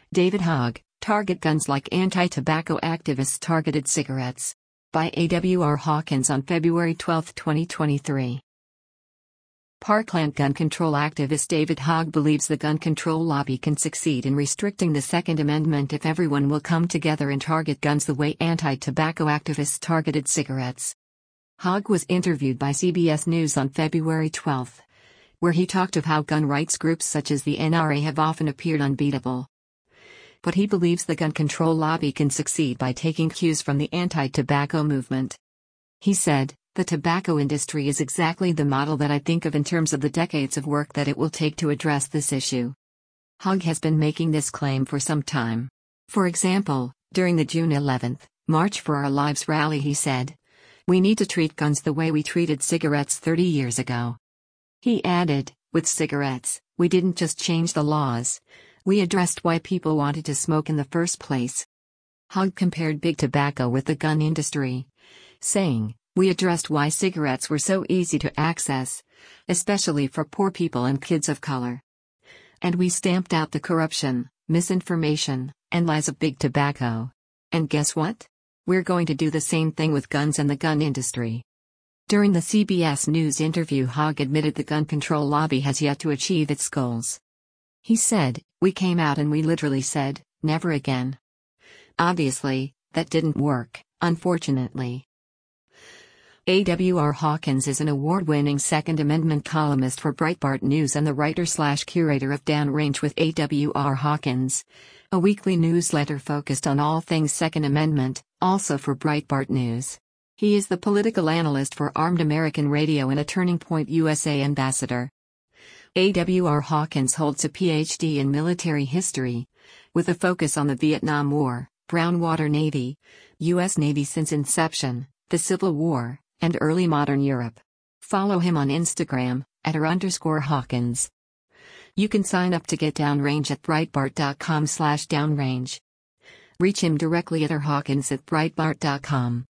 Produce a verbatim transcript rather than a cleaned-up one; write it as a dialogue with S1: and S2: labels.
S1: David Hogg, Target Guns Like Anti-Tobacco Activists Targeted Cigarettes. By A W R Hawkins on February twelfth, twenty twenty-three. Parkland gun control activist David Hogg believes the gun control lobby can succeed in restricting the Second Amendment if everyone will come together and target guns the way anti-tobacco activists targeted cigarettes. Hogg was interviewed by C B S News on February twelfth, where he talked of how gun rights groups such as the N R A have often appeared unbeatable. But he believes the gun control lobby can succeed by taking cues from the anti-tobacco movement. He said, "The tobacco industry is exactly the model that I think of in terms of the decades of work that it will take to address this issue." Hogg has been making this claim for some time. For example, during the June eleventh, March for Our Lives rally he said, "We need to treat guns the way we treated cigarettes thirty years ago." He added, "With cigarettes, we didn't just change the laws. We addressed why people wanted to smoke in the first place." Hogg compared big tobacco with the gun industry, saying, "We addressed why cigarettes were so easy to access, especially for poor people and kids of color. And we stamped out the corruption, misinformation, and lies of big tobacco. And guess what? We're going to do the same thing with guns and the gun industry." During the C B S News interview, Hogg admitted the gun control lobby has yet to achieve its goals. He said, "We came out and we literally said, 'Never again.' Obviously, that didn't work, unfortunately." A W R Hawkins is an award-winning Second Amendment columnist for Breitbart News and the writer-slash-curator of Downrange with A W R Hawkins, a weekly newsletter focused on all things Second Amendment, also for Breitbart News. He is the political analyst for Armed American Radio and a Turning Point U S A ambassador. A W R Hawkins holds a P H D in military history, with a focus on the Vietnam War, Brownwater Navy, U S Navy since inception, the Civil War, and early modern Europe. Follow him on Instagram, at r underscore Hawkins. You can sign up to get Downrange at breitbart dot com slash downrange. Reach him directly at r hawkins at breitbart dot com.